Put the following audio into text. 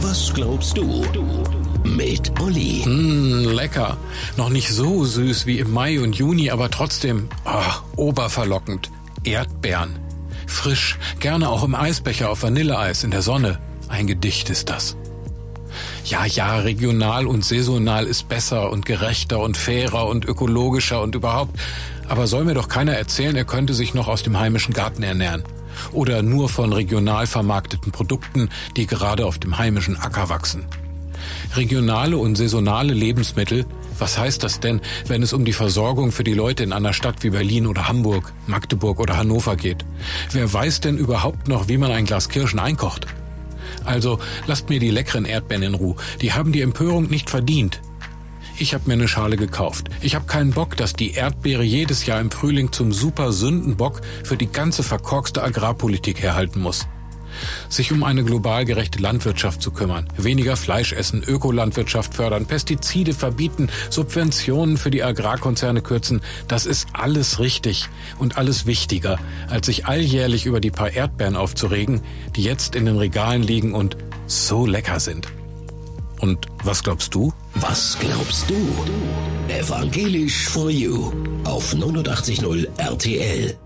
Was glaubst du? Mit Olli. Lecker. Noch nicht so süß wie im Mai und Juni, aber trotzdem oberverlockend. Erdbeeren. Frisch, gerne auch im Eisbecher auf Vanilleeis in der Sonne. Ein Gedicht ist das. Ja, regional und saisonal ist besser und gerechter und fairer und ökologischer und überhaupt. Aber soll mir doch keiner erzählen, er könnte sich noch aus dem heimischen Garten ernähren. Oder nur von regional vermarkteten Produkten, die gerade auf dem heimischen Acker wachsen. Regionale und saisonale Lebensmittel, was heißt das denn, wenn es um die Versorgung für die Leute in einer Stadt wie Berlin oder Hamburg, Magdeburg oder Hannover geht? Wer weiß denn überhaupt noch, wie man ein Glas Kirschen einkocht? Also lasst mir die leckeren Erdbeeren in Ruhe, die haben die Empörung nicht verdient. Ich habe mir eine Schale gekauft. Ich habe keinen Bock, dass die Erdbeere jedes Jahr im Frühling zum super Sündenbock für die ganze verkorkste Agrarpolitik herhalten muss. Sich um eine global gerechte Landwirtschaft zu kümmern, weniger Fleisch essen, Ökolandwirtschaft fördern, Pestizide verbieten, Subventionen für die Agrarkonzerne kürzen, das ist alles richtig und alles wichtiger, als sich alljährlich über die paar Erdbeeren aufzuregen, die jetzt in den Regalen liegen und so lecker sind. Und was glaubst du? Was glaubst du? Evangelisch for You auf 89.0 RTL.